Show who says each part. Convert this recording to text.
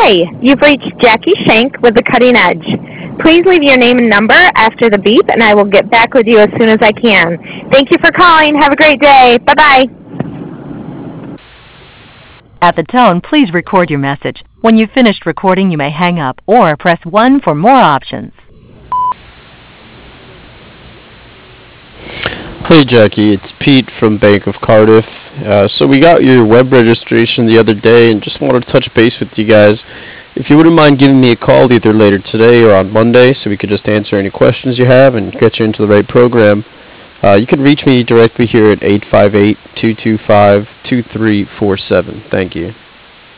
Speaker 1: Hi, you've reached Jackie Shank with The Cutting Edge. Please leave your name and number after the beep, and I will get back with you as soon as I can. Thank you for calling. Have a great day. Bye-bye.
Speaker 2: At the tone, please record your message. When you've finished recording, you may hang up or press 1 for more options.
Speaker 3: Hey Jackie, it's Pete from Bank of Cardiff. So we got your web registration the other day and just wanted to touch base with you guys. If you wouldn't mind giving me a call either later today or on Monday so we could just answer any questions you have and get you into the right program. You can reach me directly here at 858-225-2347. Thank you.